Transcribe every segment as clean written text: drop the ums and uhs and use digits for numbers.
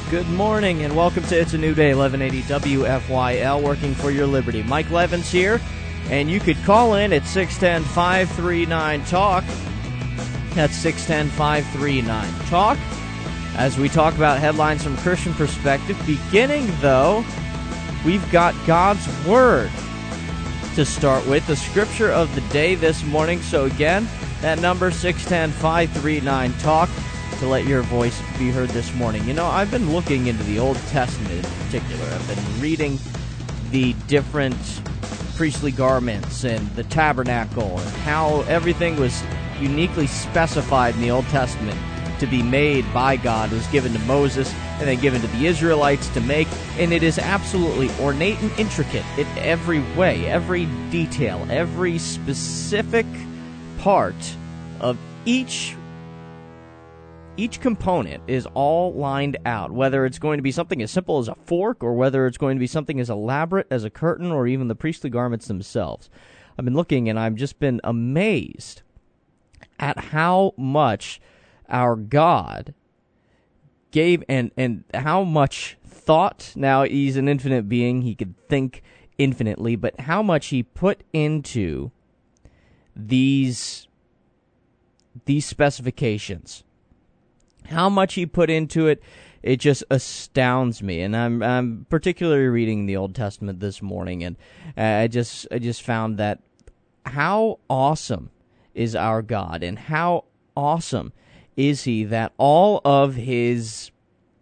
Good morning and welcome to It's a New Day, 1180 WFYL, working for your liberty. Mike Levins here, and you could call in at 610-539-TALK. That's 610-539-TALK. As we talk about headlines from a Christian perspective, beginning, though, we've got God's Word to start with, the scripture of the day this morning. So again, that number, 610-539-TALK. to let your voice be heard this morning. You know, I've been looking into the Old Testament in particular. I've been reading the different priestly garments and the tabernacle and how everything was uniquely specified in the Old Testament to be made by God. It was given to Moses and then given to the Israelites to make, and it is absolutely ornate and intricate in every way, every detail, every specific part of each component is all lined out, whether it's going to be something as simple as a fork or whether it's going to be something as elaborate as a curtain or even the priestly garments themselves. I've been looking and I've just been amazed at how much our God gave and how much thought. Now, he's an infinite being. He could think infinitely, but how much he put into these specifications. How much he put into it, it just astounds me. And I'm particularly reading the Old Testament this morning, and I just found that how awesome is our God, and how awesome is he that all of his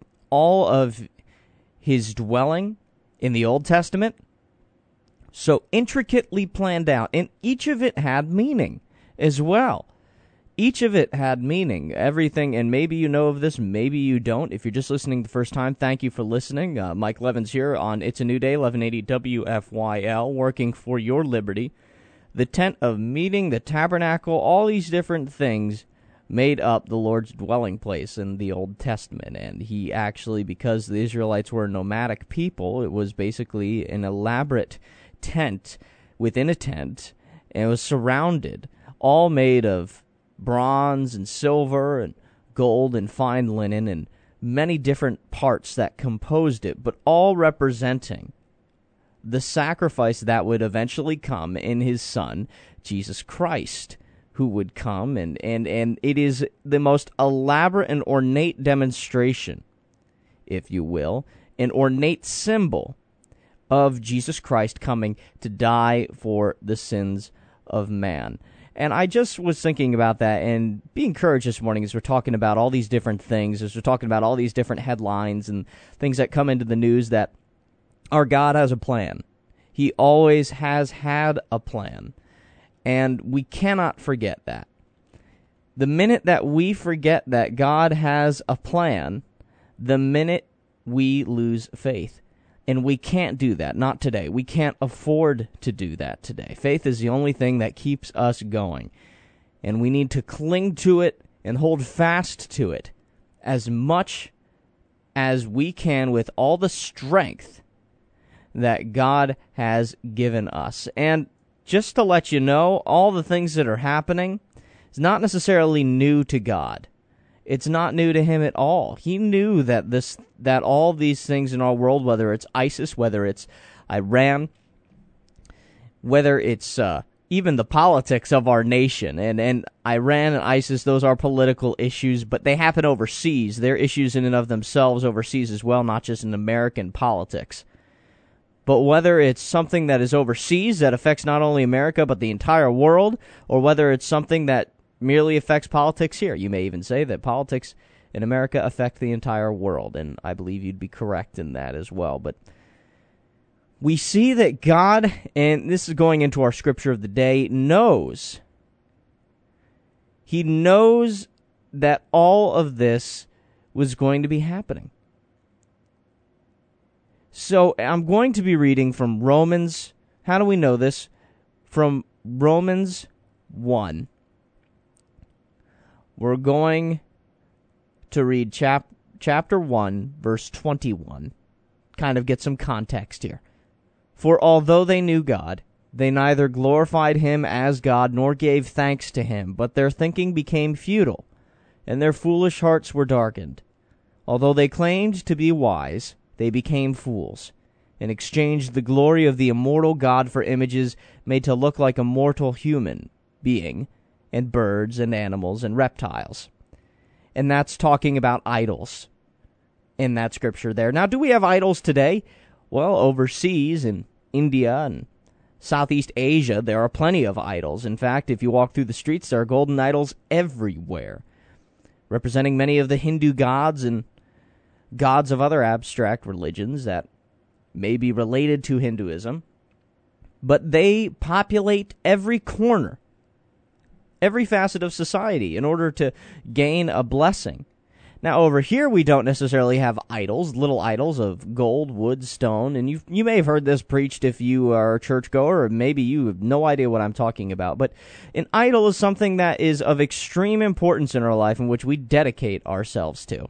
dwelling in the Old Testament, so intricately planned out, and each of it had meaning as well. Each of it had meaning, everything, and maybe you know of this, maybe you don't. If you're just listening the first time, thank you for listening. Mike Levins here on It's a New Day, 1180 WFYL, working for your liberty. The tent of meeting, the tabernacle, all these different things made up the Lord's dwelling place in the Old Testament. And he actually, because the Israelites were a nomadic people, it was basically an elaborate tent within a tent, and it was surrounded, all made of bronze and silver and gold and fine linen and many different parts that composed it, but all representing the sacrifice that would eventually come in his Son, Jesus Christ, who would come, and it is the most elaborate and ornate demonstration, if you will, an ornate symbol of Jesus Christ coming to die for the sins of man. And I just was thinking about that and be encouraged this morning as we're talking about all these different things, as we're talking about all these different headlines and things that come into the news, that our God has a plan. He always has had a plan, and we cannot forget that. The minute that we forget that God has a plan, the minute we lose faith. And we can't do that, not today. We can't afford to do that today. Faith is the only thing that keeps us going. And we need to cling to it and hold fast to it as much as we can with all the strength that God has given us. And just to let you know, all the things that are happening is not necessarily new to God. It's not new to him at all. He knew that all these things in our world, whether it's ISIS, whether it's Iran, whether it's even the politics of our nation, and Iran and ISIS, those are political issues, but they happen overseas. They're issues in and of themselves overseas as well, not just in American politics. But whether it's something that is overseas that affects not only America but the entire world, or whether it's something that merely affects politics here. You may even say that politics in America affect the entire world, and I believe you'd be correct in that as well. But we see that God, and this is going into our scripture of the day, knows. He knows that all of this was going to be happening. So I'm going to be reading from Romans. How do we know this? From Romans 1. We're going to read chapter 1, verse 21, kind of get some context here. For although they knew God, they neither glorified him as God nor gave thanks to him, but their thinking became futile, and their foolish hearts were darkened. Although they claimed to be wise, they became fools, and exchanged the glory of the immortal God for images made to look like a mortal human being, and birds and animals and reptiles. And that's talking about idols in that scripture there. Now, do we have idols today? Well, overseas in India and Southeast Asia, there are plenty of idols. In fact, if you walk through the streets, there are golden idols everywhere, representing many of the Hindu gods and gods of other abstract religions that may be related to Hinduism. But they populate every corner, every facet of society in order to gain a blessing. Now, over here, we don't necessarily have idols, little idols of gold, wood, stone, and you may have heard this preached if you are a churchgoer, or maybe you have no idea what I'm talking about. But an idol is something that is of extreme importance in our life in which we dedicate ourselves to.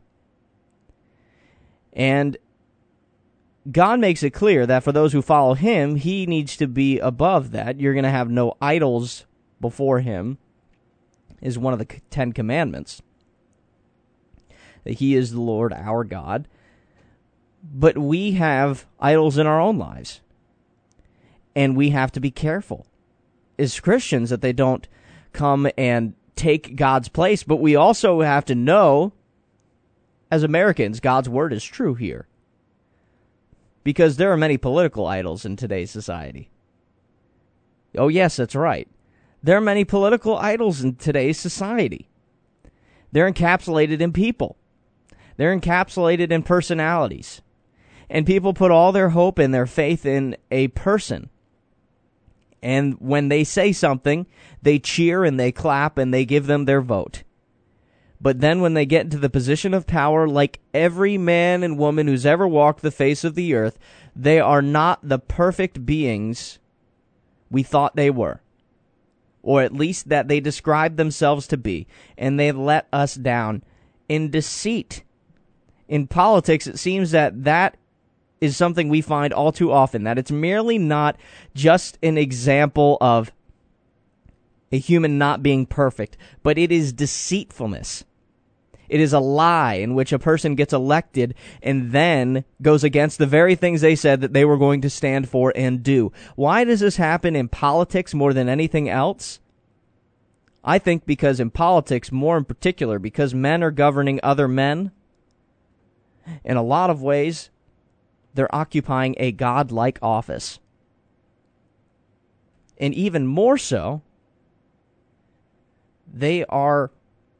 And God makes it clear that for those who follow Him, He needs to be above that. You're going to have no idols before Him, is one of the 10 Commandments. That He is the Lord, our God. But we have idols in our own lives. And we have to be careful as Christians that they don't come and take God's place. But we also have to know, as Americans, God's word is true here. Because there are many political idols in today's society. Oh, yes, that's right. There are many political idols in today's society. They're encapsulated in people. They're encapsulated in personalities. And people put all their hope and their faith in a person. And when they say something, they cheer and they clap and they give them their vote. But then when they get into the position of power, like every man and woman who's ever walked the face of the earth, they are not the perfect beings we thought they were. Or at least that they described themselves to be. And they let us down in deceit. In politics, it seems that is something we find all too often, that it's merely not just an example of a human not being perfect, but it is deceitfulness. It is a lie in which a person gets elected and then goes against the very things they said that they were going to stand for and do. Why does this happen in politics more than anything else? I think because in politics, more in particular, because men are governing other men, in a lot of ways, they're occupying a godlike office. And even more so, they are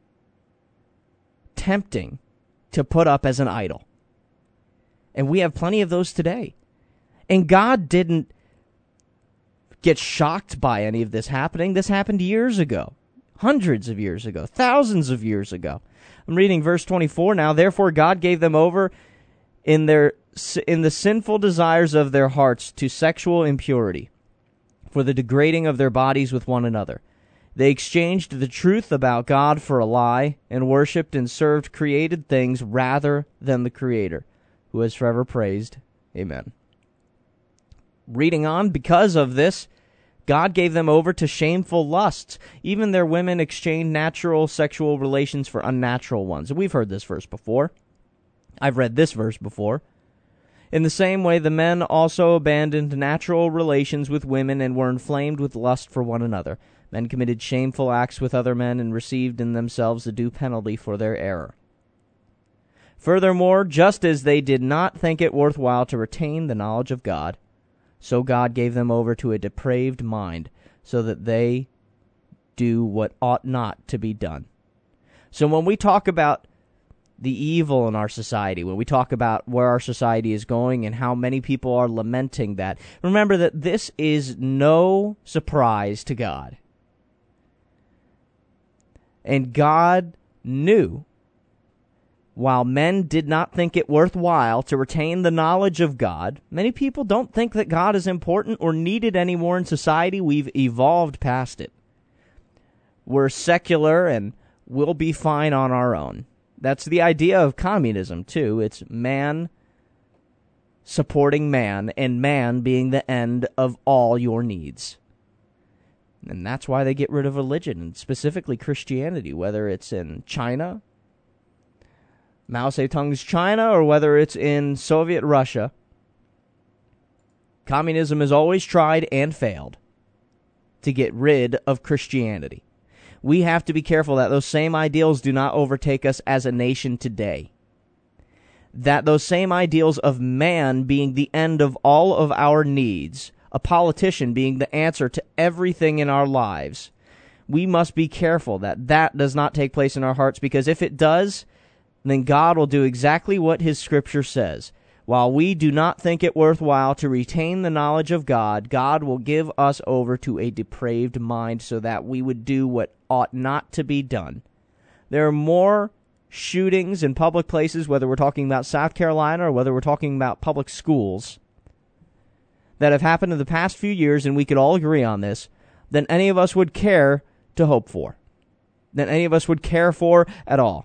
tempting to put up as an idol. And we have plenty of those today. And God didn't get shocked by any of this happening. This happened years ago, hundreds of years ago, thousands of years ago. I'm reading verse 24 now. Therefore God gave them over in the sinful desires of their hearts to sexual impurity, for the degrading of their bodies with one another. They exchanged the truth about God for a lie, and worshipped and served created things rather than the Creator, who is forever praised. Amen. Reading on, because of this, God gave them over to shameful lusts. Even their women exchanged natural sexual relations for unnatural ones. We've heard this verse before. I've read this verse before. In the same way, the men also abandoned natural relations with women and were inflamed with lust for one another. Men committed shameful acts with other men and received in themselves the due penalty for their error. Furthermore, just as they did not think it worthwhile to retain the knowledge of God, so God gave them over to a depraved mind, so that they do what ought not to be done. So when we talk about the evil in our society, when we talk about where our society is going and how many people are lamenting that, remember that this is no surprise to God. And God knew, while men did not think it worthwhile to retain the knowledge of God, many people don't think that God is important or needed anymore in society. We've evolved past it. We're secular and we'll be fine on our own. That's the idea of communism, too. It's man supporting man, and man being the end of all your needs. And that's why they get rid of religion, and specifically Christianity, whether it's in China Mao Zedong's China or whether it's in Soviet Russia, communism has always tried and failed to get rid of Christianity. We have to be careful that those same ideals do not overtake us as a nation today. That those same ideals of man being the end of all of our needs, a politician being the answer to everything in our lives, we must be careful that that does not take place in our hearts, because if it does, then God will do exactly what His Scripture says. While we do not think it worthwhile to retain the knowledge of God, God will give us over to a depraved mind so that we would do what ought not to be done. There are more shootings in public places, whether we're talking about South Carolina or whether we're talking about public schools, that have happened in the past few years, and we could all agree on this, than any of us would care to hope for, than any of us would care for at all.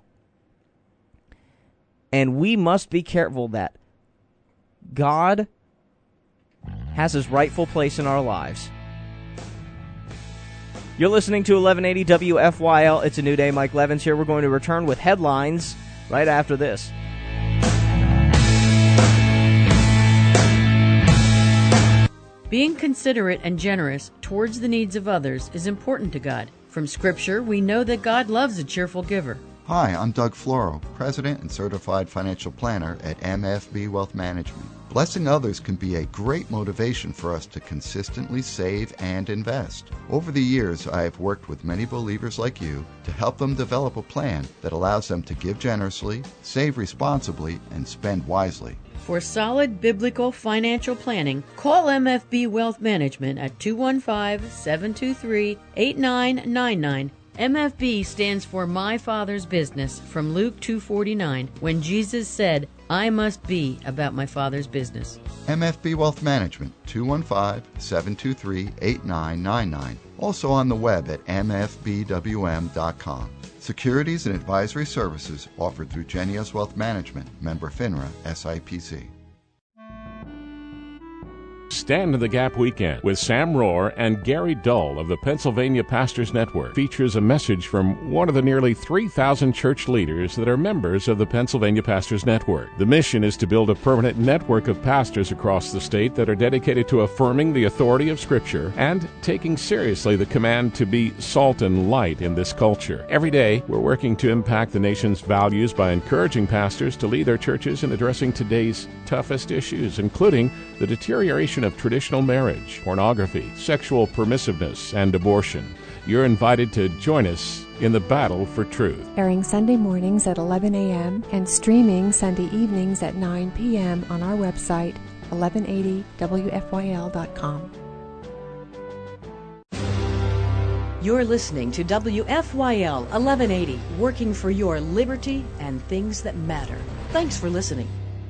And we must be careful that God has His rightful place in our lives. You're listening to 1180 WFYL. It's a new day. Mike Levins here. We're going to return with headlines right after this. Being considerate and generous towards the needs of others is important to God. From Scripture, we know that God loves a cheerful giver. Hi, I'm Doug Floro, President and Certified Financial Planner at MFB Wealth Management. Blessing others can be a great motivation for us to consistently save and invest. Over the years, I have worked with many believers like you to help them develop a plan that allows them to give generously, save responsibly, and spend wisely. For solid biblical financial planning, call MFB Wealth Management at 215-723-8999. MFB stands for My Father's Business from Luke 2:49, when Jesus said, I must be about my Father's business. MFB Wealth Management, 215-723-8999. Also on the web at mfbwm.com. Securities and advisory services offered through Genius Wealth Management, member FINRA, SIPC. Stand in the Gap Weekend with Sam Rohr and Gary Dull of the Pennsylvania Pastors Network features a message from one of the nearly 3,000 church leaders that are members of the Pennsylvania Pastors Network. The mission is to build a permanent network of pastors across the state that are dedicated to affirming the authority of Scripture and taking seriously the command to be salt and light in this culture. Every day, we're working to impact the nation's values by encouraging pastors to lead their churches in addressing today's toughest issues, including the deterioration of traditional marriage, pornography, sexual permissiveness, and abortion. You're invited to join us in the battle for truth. Airing Sunday mornings at 11 a.m. and streaming Sunday evenings at 9 p.m. on our website, 1180wfyl.com. You're listening to WFYL 1180, working for your liberty and things that matter. Thanks for listening.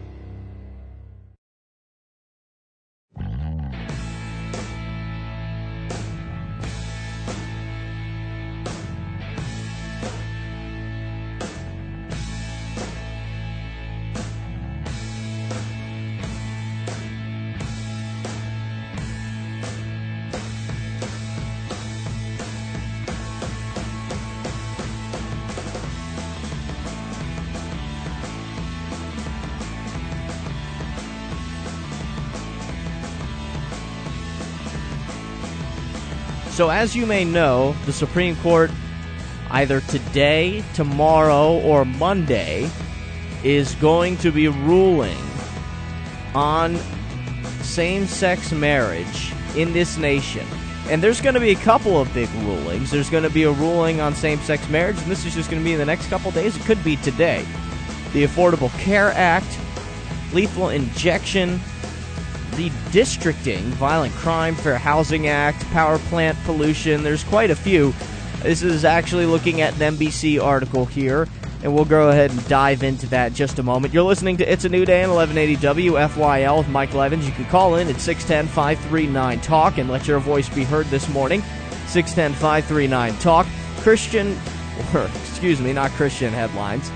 So as you may know, the Supreme Court, either today, tomorrow, or Monday, is going to be ruling on same-sex marriage in this nation. And there's going to be a couple of big rulings. There's going to be a ruling on same-sex marriage, and this is just going to be in the next couple days. It could be today. The Affordable Care Act, lethal injection, redistricting, Violent Crime, Fair Housing Act, power plant pollution. There's quite a few. This is actually looking at an NBC article here, and we'll go ahead and dive into that in just a moment. You're listening to It's a New Day on 1180 WFYL with Mike Levins. You can call in at 610-539-TALK and let your voice be heard this morning. 610-539-TALK. Not Christian headlines.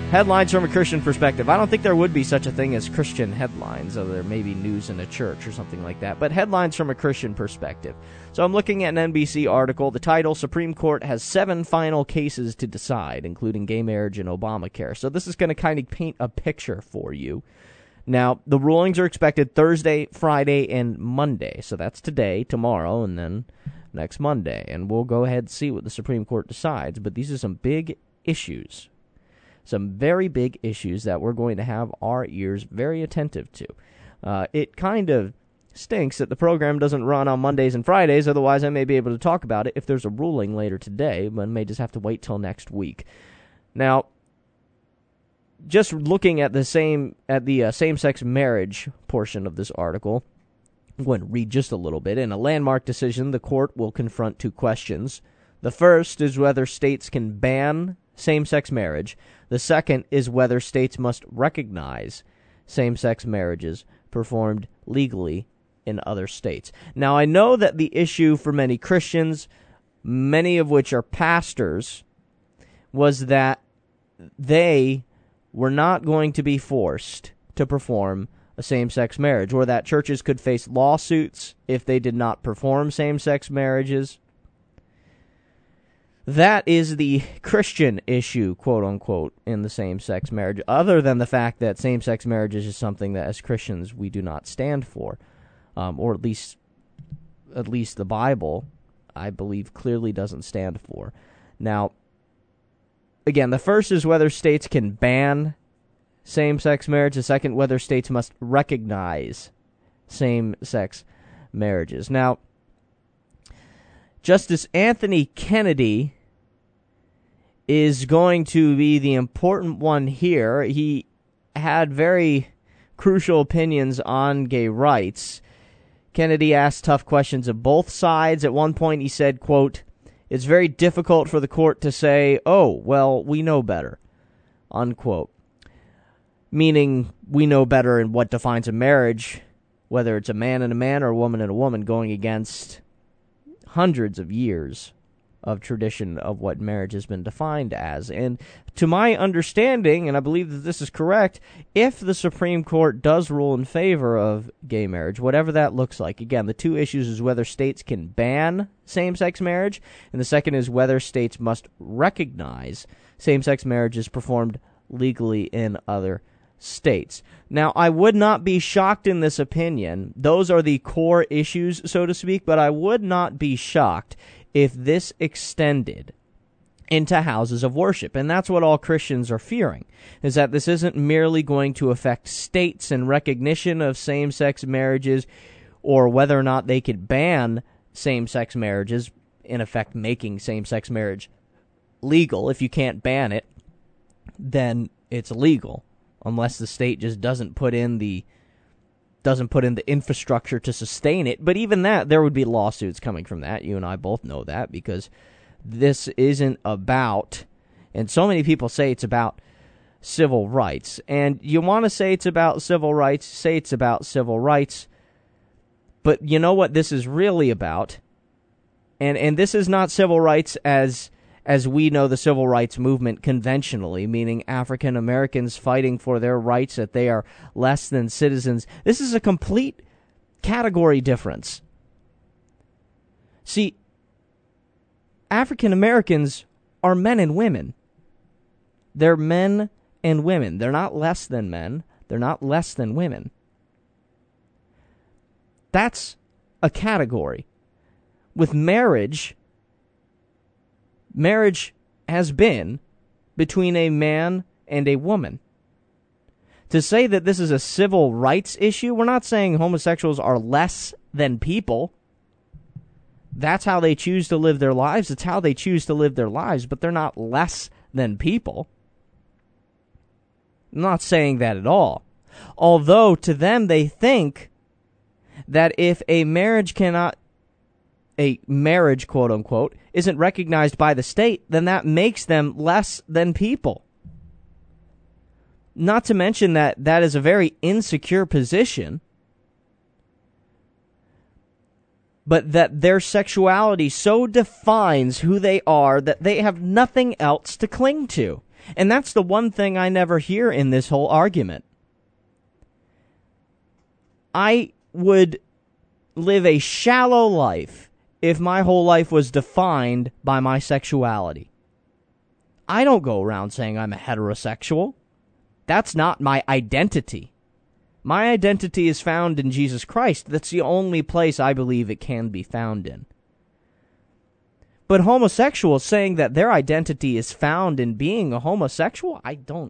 Headlines from a Christian perspective. I don't think there would be such a thing as Christian headlines, other there may be news in a church or something like that, but headlines from a Christian perspective. So I'm looking at an NBC article. The title, Supreme Court has 7 final cases to decide, including gay marriage and Obamacare. So this is going to kind of paint a picture for you. Now, the rulings are expected Thursday, Friday, and Monday. So that's today, tomorrow, and then next Monday. And we'll go ahead and see what the Supreme Court decides. But these are some big issues. Some very big issues that we're going to have our ears very attentive to. It kind of stinks that the program doesn't run on Mondays and Fridays, otherwise I may be able to talk about it if there's a ruling later today, but I may just have to wait till next week. Now, just looking at the same-sex marriage portion of this article, I'm going to read just a little bit. In a landmark decision, the court will confront 2 questions. The first is whether states can ban same-sex marriage. The second is whether states must recognize same-sex marriages performed legally in other states. Now, I know that the issue for many Christians, many of which are pastors, was that they were not going to be forced to perform a same-sex marriage, or that churches could face lawsuits if they did not perform same-sex marriages. That is the Christian issue, quote-unquote, in the same-sex marriage, other than the fact that same-sex marriage is something that, as Christians, we do not stand for, or at least the Bible, I believe, clearly doesn't stand for. Now, again, the first is whether states can ban same-sex marriage. The second, whether states must recognize same-sex marriages. Now, Justice Anthony Kennedy is going to be the important one here. He had very crucial opinions on gay rights. Kennedy asked tough questions of both sides. At one point he said, quote, "It's very difficult for the court to say, oh, well, we know better," unquote. Meaning we know better in what defines a marriage, whether it's a man and a man or a woman and a woman, going against hundreds of years of tradition of what marriage has been defined as. And to my understanding, and I believe that this is correct, if the Supreme Court does rule in favor of gay marriage, whatever that looks like, again, the 2 issues is whether states can ban same-sex marriage, and the second is whether states must recognize same-sex marriages performed legally in other states. Now, I would not be shocked in this opinion. Those are the core issues, so to speak, but I would not be shocked if this extended into houses of worship. And that's what all Christians are fearing, is that this isn't merely going to affect states and recognition of same-sex marriages or whether or not they could ban same-sex marriages, in effect making same-sex marriage legal. If you can't ban it, then it's illegal, unless the state just doesn't put in the infrastructure to sustain it. But even that, there would be lawsuits coming from that. You and I both know that, because this isn't about, and so many people say it's about civil rights. And you want to say it's about civil rights, say it's about civil rights. But you know what this is really about? And this is not civil rights as we know the civil rights movement conventionally, meaning African Americans fighting for their rights, that they are less than citizens. This is a complete category difference. See, African Americans are men and women. They're men and women. They're not less than men. They're not less than women. That's a category. With marriage has been between a man and a woman. To say that this is a civil rights issue, we're not saying homosexuals are less than people. That's how they choose to live their lives. It's how they choose to live their lives, but they're not less than people. I'm not saying that at all. Although to them they think that if a marriage quote unquote, isn't recognized by the state, then that makes them less than people. Not to mention that that is a very insecure position, but that their sexuality so defines who they are that they have nothing else to cling to. And that's the one thing I never hear in this whole argument. I would live a shallow life if my whole life was defined by my sexuality. I don't go around saying I'm a heterosexual. That's not my identity. My identity is found in Jesus Christ. That's the only place I believe it can be found in. But homosexuals saying that their identity is found in being a homosexual, I don't.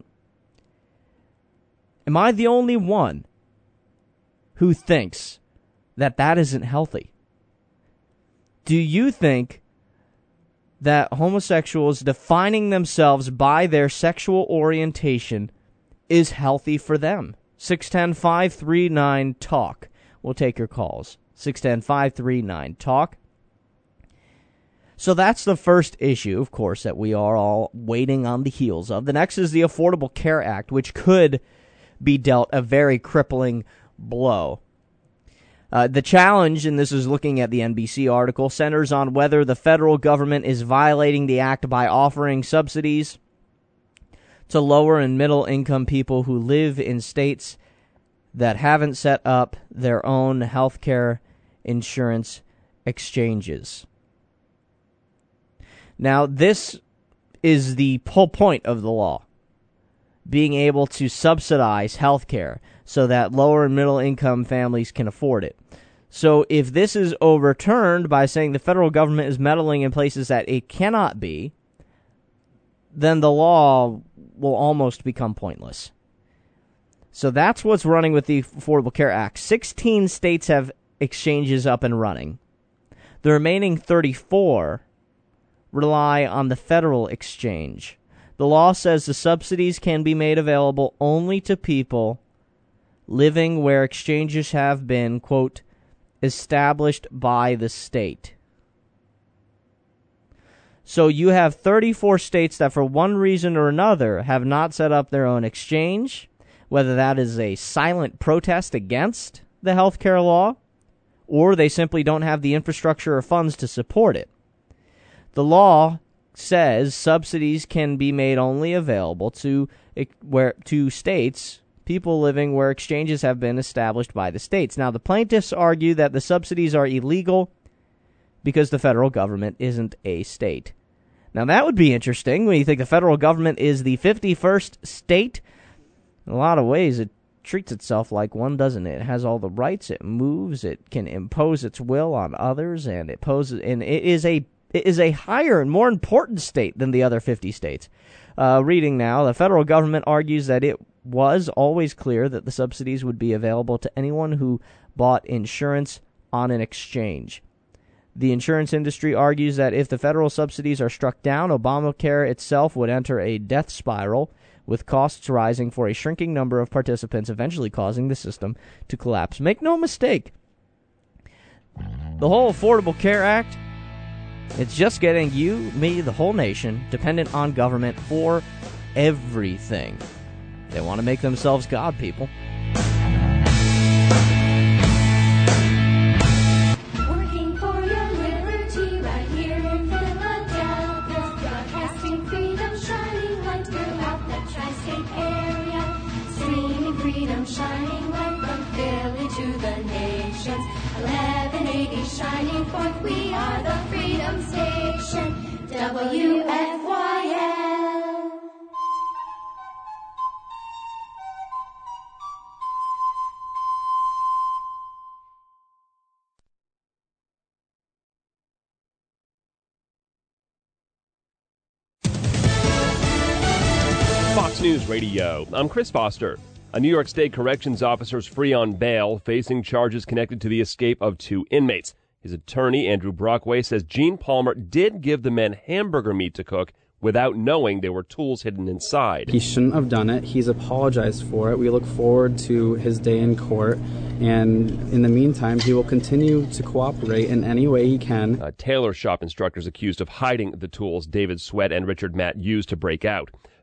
Am I the only one who thinks that that isn't healthy? Do you think that homosexuals defining themselves by their sexual orientation is healthy for them? 610-539-TALK. We'll take your calls. 610-539-TALK. So that's the first issue, of course, that we are all waiting on the heels of. The next is the Affordable Care Act, which could be dealt a very crippling blow. The challenge, and this is looking at the NBC article, centers on whether the federal government is violating the act by offering subsidies to lower and middle income people who live in states that haven't set up their own health care insurance exchanges. Now, this is the whole point of the law, being able to subsidize health care so that lower and middle income families can afford it. So if this is overturned by saying the federal government is meddling in places that it cannot be, then the law will almost become pointless. So that's what's running with the Affordable Care Act. 16 states have exchanges up and running. The remaining 34 rely on the federal exchange. The law says the subsidies can be made available only to people living where exchanges have been, quote, established by the state. So you have 34 states that for one reason or another have not set up their own exchange, whether that is a silent protest against the health care law, or they simply don't have the infrastructure or funds to support it. The law says subsidies can be made only available to states, people living where exchanges have been established by the states. Now, the plaintiffs argue that the subsidies are illegal because the federal government isn't a state. Now, that would be interesting when you think the federal government is the 51st state. In a lot of ways, it treats itself like one, doesn't it? It has all the rights, it moves, it can impose its will on others, and it is a higher and more important state than the other 50 states. Reading now, the federal government argues that it was always clear that the subsidies would be available to anyone who bought insurance on an exchange. The insurance industry argues that if the federal subsidies are struck down, Obamacare itself would enter a death spiral, with costs rising for a shrinking number of participants, eventually causing the system to collapse. Make no mistake, the whole Affordable Care Act, it's just getting you, me, the whole nation, dependent on government for everything. They want to make themselves God, people. Working for your liberty right here in Philadelphia. Broadcasting freedom, shining light throughout the tri-state area. Streaming freedom, shining light from Philly to the nations. 1180 shining forth, we are the Freedom Station, WFYL. Fox News Radio. I'm Chris Foster. A New York State corrections officer is free on bail, facing charges connected to the escape of 2 inmates. His attorney, Andrew Brockway, says Gene Palmer did give the men hamburger meat to cook without knowing there were tools hidden inside. He shouldn't have done it. He's apologized for it. We look forward to his day in court, and in the meantime, he will continue to cooperate in any way he can. Tailor shop instructors accused of hiding the tools David Sweat and Richard Matt used to break out.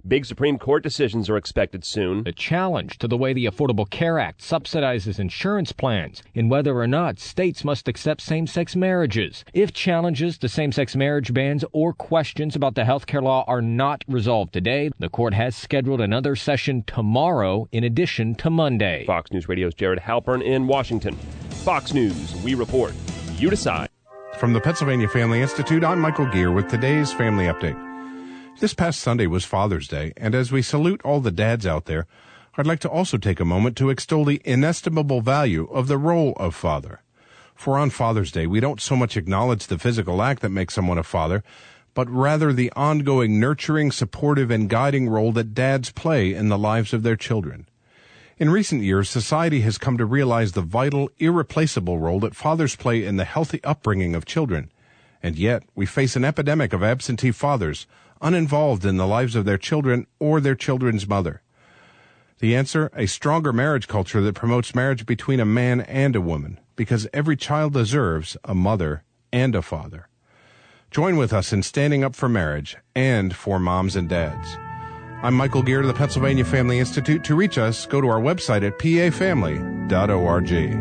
Big Supreme Court decisions are expected soon. The challenge to the way the Affordable Care Act subsidizes insurance plans and whether or not states must accept same-sex marriages. If challenges to same-sex marriage bans or questions about the healthcare law are not resolved today, the court has scheduled another session tomorrow in addition to Monday. Fox News Radio's Jared Halpern in Washington. Fox News, we report. You decide. From the Pennsylvania Family Institute, I'm Michael Gear with today's Family Update. This past Sunday was Father's Day, and as we salute all the dads out there, I'd like to also take a moment to extol the inestimable value of the role of father. For on Father's Day, we don't so much acknowledge the physical act that makes someone a father, but rather the ongoing nurturing, supportive, and guiding role that dads play in the lives of their children. In recent years, society has come to realize the vital, irreplaceable role that fathers play in the healthy upbringing of children. And yet, we face an epidemic of absentee fathers, uninvolved in the lives of their children or their children's mother. The answer, a stronger marriage culture that promotes marriage between a man and a woman, because every child deserves a mother and a father. Join with us in standing up for marriage and for moms and dads. I'm Michael Gear of the Pennsylvania Family Institute. To reach us, go to our website at pafamily.org.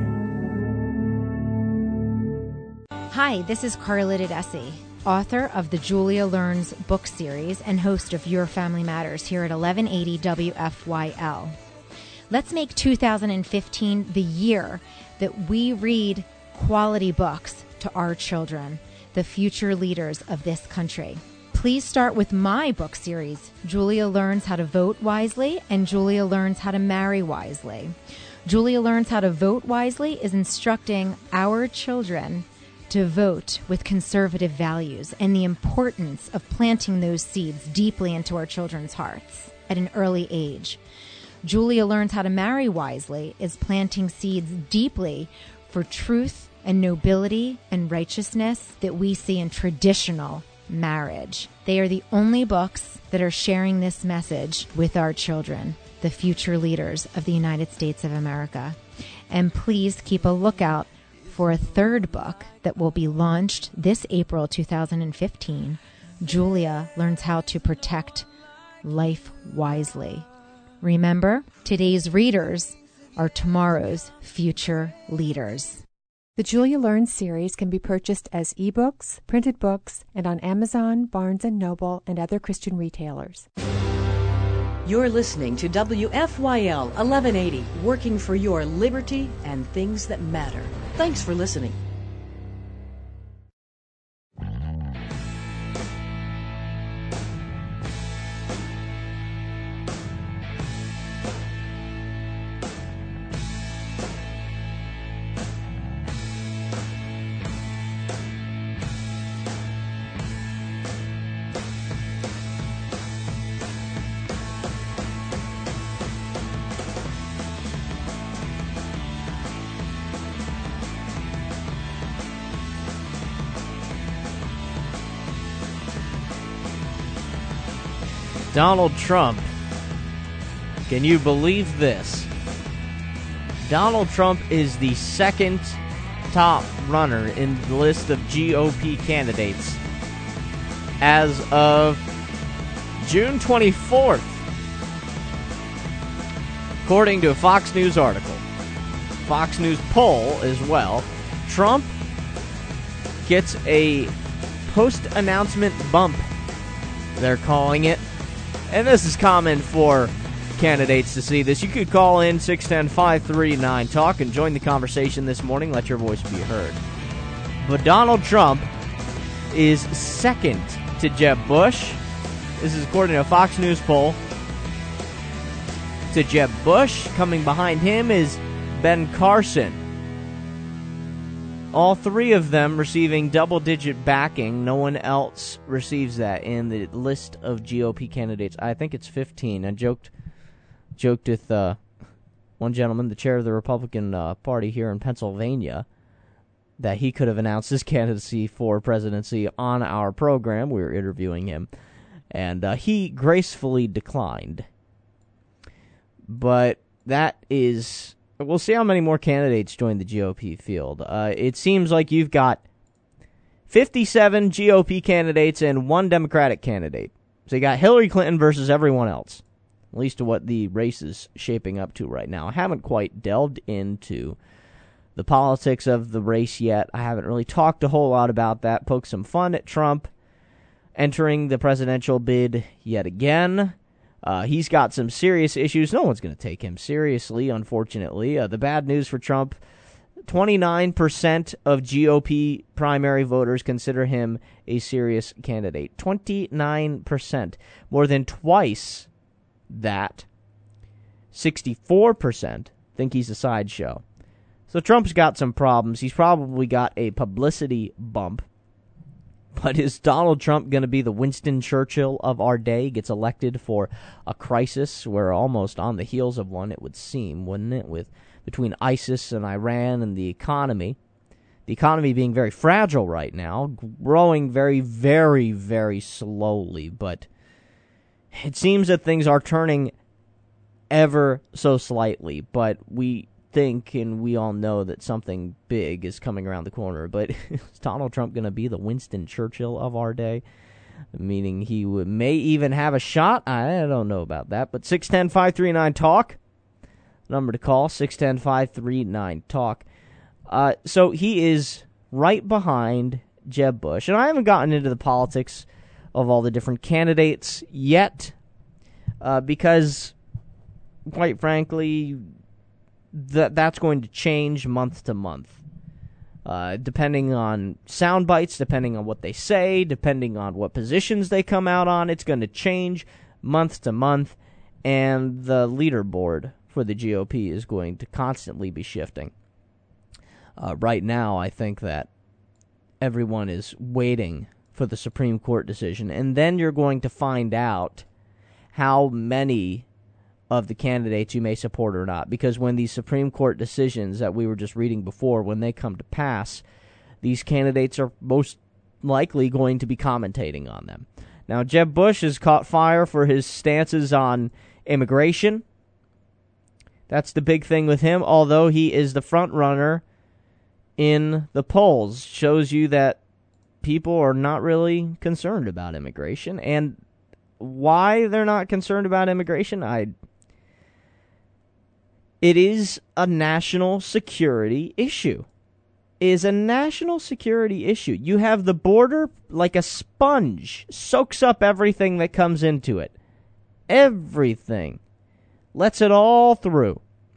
Hi, this is Carla Didesi, author of the Julia Learns book series and host of Your Family Matters here at 1180 WFYL. Let's make 2015 the year that we read quality books to our children, the future leaders of this country. Please start with my book series, Julia Learns How to Vote Wisely and Julia Learns How to Marry Wisely. Julia Learns How to Vote Wisely is instructing our children to vote with conservative values and the importance of planting those seeds deeply into our children's hearts at an early age. Julia Learns How to Marry Wisely is planting seeds deeply for truth and nobility and righteousness that we see in traditional marriage. They are the only books that are sharing this message with our children, the future leaders of the United States of America. And please keep a lookout for a third book that will be launched this April 2015, Julia Learns How to Protect Life Wisely. Remember, today's readers are tomorrow's future leaders. The Julia Learns series can be purchased as ebooks, printed books, and on Amazon, Barnes & Noble, and other Christian retailers. You're listening to WFYL 1180, working for your liberty and things that matter. Thanks for listening. Donald Trump. Can you believe this? Donald Trump is the second top runner in the list of GOP candidates as of June 24th, according to a Fox News article. Fox News poll as well. Trump gets a post-announcement bump, they're calling it. And this is common for candidates to see this. You could call in 610-539-TALK and join the conversation this morning. Let your voice be heard. But Donald Trump is second to Jeb Bush. This is according to a Fox News poll. To Jeb Bush. Coming behind him is Ben Carson. All three of them receiving double-digit backing. No one else receives that in the list of GOP candidates. I think it's 15. I joked with one gentleman, the chair of the Republican Party here in Pennsylvania, that he could have announced his candidacy for presidency on our program. We were interviewing him, and he gracefully declined. But that is... We'll see how many more candidates join the GOP field. It seems like you've got 57 GOP candidates and one Democratic candidate So you got Hillary Clinton versus everyone else, at least to what the race is shaping up to right now. I haven't quite delved into the politics of the race yet. I haven't really talked a whole lot about that. Poked some fun at Trump entering the presidential bid yet again. He's got some serious issues. No one's going to take him seriously, unfortunately. The bad news for Trump, 29% of GOP primary voters consider him a serious candidate. 29%. More than twice that. 64% think he's a sideshow. So Trump's got some problems. He's probably got a publicity bump. But is Donald Trump going to be the Winston Churchill of our day? Gets elected for a crisis. We're almost on the heels of one, it would seem, wouldn't it? With between ISIS and Iran and the economy. The economy being very fragile right now, growing very, very, very slowly. But it seems that things are turning ever so slightly. But we think and we all know that something big is coming around the corner. But is Donald Trump going to be the Winston Churchill of our day? Meaning he may even have a shot? I don't know about that. But 610-539-TALK. Number to call, 610-539-TALK. So he is right behind Jeb Bush. And I haven't gotten into the politics of all the different candidates yet. Because, quite frankly, that's going to change month to month, depending on sound bites, depending on what they say, depending on what positions they come out on. It's going to change month to month, and the leaderboard for the GOP is going to constantly be shifting. Right now, I think that everyone is waiting for the Supreme Court decision, and then you're going to find out how many of the candidates you may support or not. Because when these Supreme Court decisions that we were just reading before, when they come to pass, these candidates are most likely going to be commentating on them. Now, Jeb Bush has caught fire for his stances on immigration. That's the big thing with him, although he is the front runner in the polls. Shows you that people are not really concerned about immigration. And why they're not concerned about immigration, it is a national security issue. It is a national security issue. You have the border like a sponge, soaks up everything that comes into it. Everything. Lets it all through.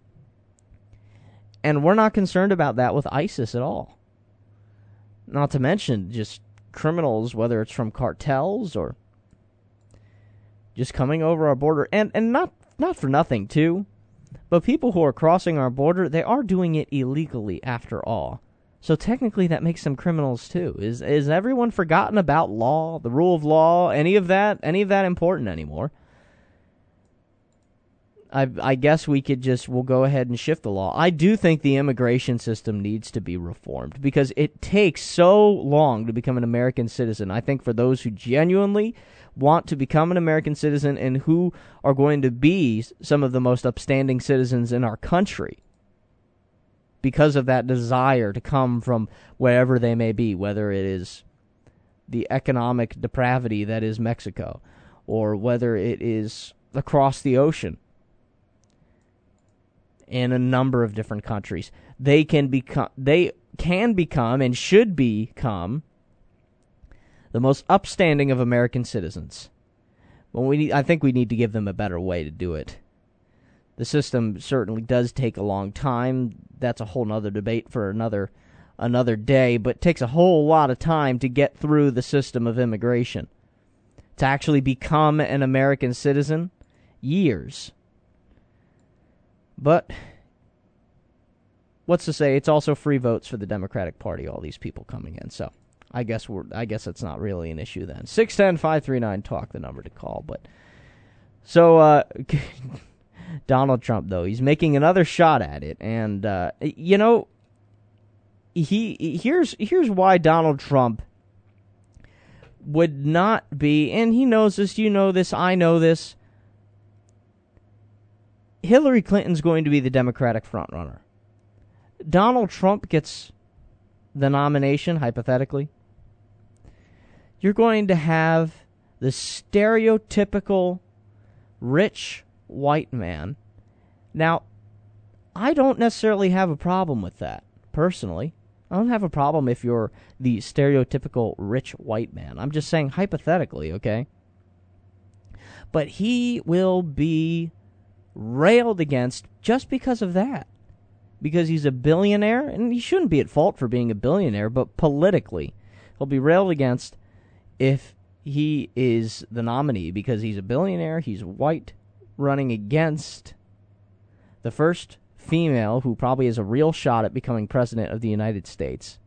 And we're not concerned about that with ISIS at all. Not to mention just criminals, whether it's from cartels or just coming over our border. And not for nothing, too. But people who are crossing our border, they are doing it illegally after all. So technically that makes them criminals too. Is everyone forgotten about law, the rule of law, any of that important anymore? I guess we'll go ahead and shift the law. I do think the immigration system needs to be reformed because it takes so long to become an American citizen. I think for those who genuinely want to become an American citizen and who are going to be some of the most upstanding citizens in our country because of that desire to come from wherever they may be, whether it is the economic depravity that is Mexico or whether it is across the ocean in a number of different countries. They can become and should become the most upstanding of American citizens. Well, I think we need to give them a better way to do it. The system certainly does take a long time. That's a whole other debate for another day, but it takes a whole lot of time to get through the system of immigration. To actually become an American citizen, years. But what's to say? It's also free votes for the Democratic Party, all these people coming in. So I guess it's not really an issue then. 610-539-TALK, the number to call. But so Donald Trump, though, he's making another shot at it, and here's why Donald Trump would not be, and he knows this, you know this, I know this. Hillary Clinton's going to be the Democratic frontrunner. Donald Trump gets the nomination, hypothetically. You're going to have the stereotypical rich white man. Now, I don't necessarily have a problem with that, personally. I don't have a problem if you're the stereotypical rich white man. I'm just saying hypothetically, okay? But he will be railed against just because of that. Because he's a billionaire, and he shouldn't be at fault for being a billionaire, but politically, he'll be railed against if he is the nominee because he's a billionaire, he's white, running against the first female who probably has a real shot at becoming president of the United States.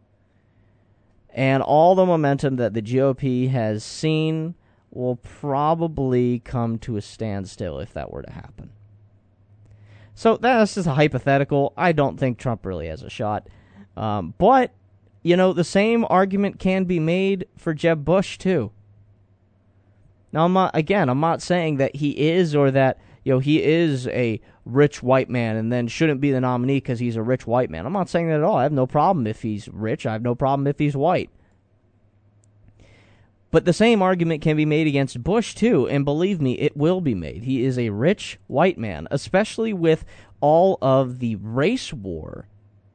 And all the momentum that the GOP has seen will probably come to a standstill if that were to happen. So that's just a hypothetical. I don't think Trump really has a shot. But, the same argument can be made for Jeb Bush, too. Now, I'm not saying that he is or that, he is a rich white man and then shouldn't be the nominee because he's a rich white man. I'm not saying that at all. I have no problem if he's rich. I have no problem if he's white. But the same argument can be made against Bush, too, and believe me, it will be made. He is a rich white man, especially with all of the race war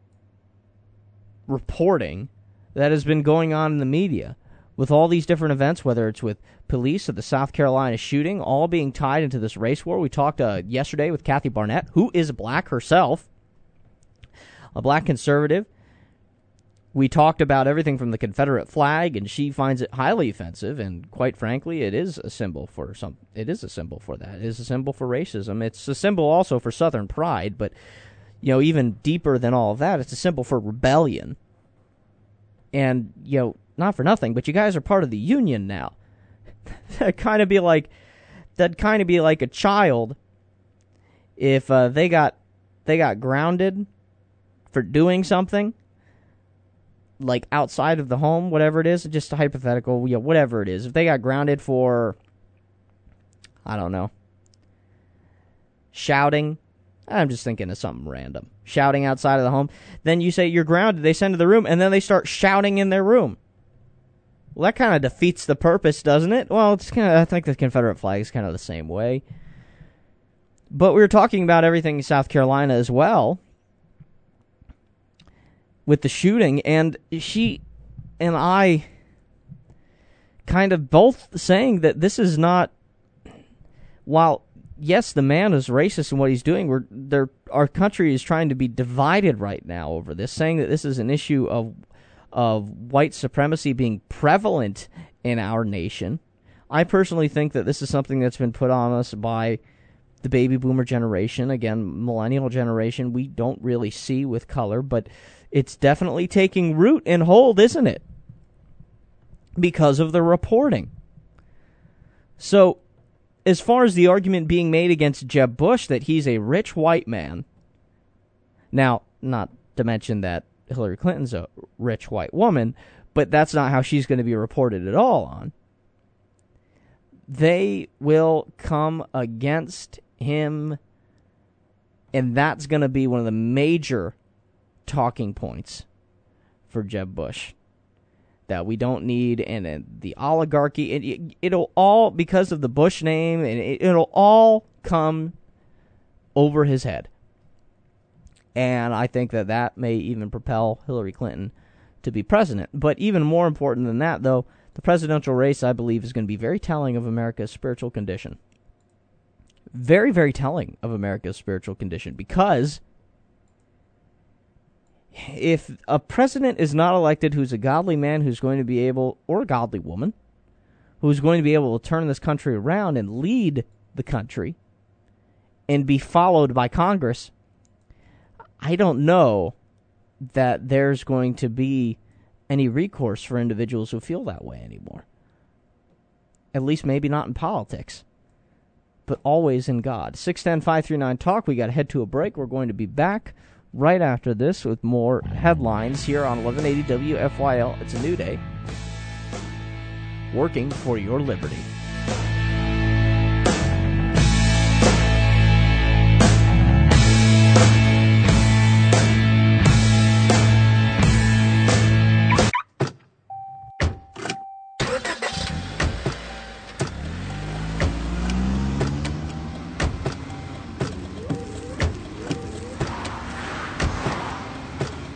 reporting that has been going on in the media, with all these different events, whether it's with police or the South Carolina shooting, all being tied into this race war. We talked yesterday with Kathy Barnett, who is black herself, a black conservative. We talked about everything from the Confederate flag, and she finds it highly offensive, and quite frankly, it is a symbol for It is a symbol for that. It is a symbol for racism. It's a symbol also for Southern pride, but even deeper than all of that, it's a symbol for rebellion. And not for nothing, but you guys are part of the Union now. That'd kind of be like a child if they got grounded for doing something, like outside of the home, whatever it is, just a hypothetical, whatever it is. If they got grounded for, I don't know, shouting, I'm just thinking of something random, shouting outside of the home, then you say you're grounded, they send to the room, and then they start shouting in their room. Well, that kind of defeats the purpose, doesn't it? Well, I think the Confederate flag is kind of the same way. But we were talking about everything in South Carolina as well, with the shooting, and she and I kind of both saying that this is not, while, yes, the man is racist in what he's doing, our country is trying to be divided right now over this, saying that this is an issue of white supremacy being prevalent in our nation. I personally think that this is something that's been put on us by the baby boomer generation, again, millennial generation. We don't really see with color, but it's definitely taking root and hold, isn't it? Because of the reporting. So, as far as the argument being made against Jeb Bush that he's a rich white man, now, not to mention that Hillary Clinton's a rich white woman, but that's not how she's going to be reported at all on. They will come against him, and that's going to be one of the major talking points for Jeb Bush. That we don't need, and the oligarchy, it'll all, because of the Bush name, and it'll all come over his head. And I think that may even propel Hillary Clinton to be president. But even more important than that, though, the presidential race, I believe, is going to be very telling of America's spiritual condition. Very, very telling of America's spiritual condition. Because if a president is not elected who's a godly man who's going to be able, or a godly woman, who's going to be able to turn this country around and lead the country and be followed by Congress, I don't know that there's going to be any recourse for individuals who feel that way anymore. At least maybe not in politics, but always in God. 610-539-TALK. We got to head to a break. We're going to be back right after this with more headlines here on 1180 WFYL. It's a new day. Working for your liberty.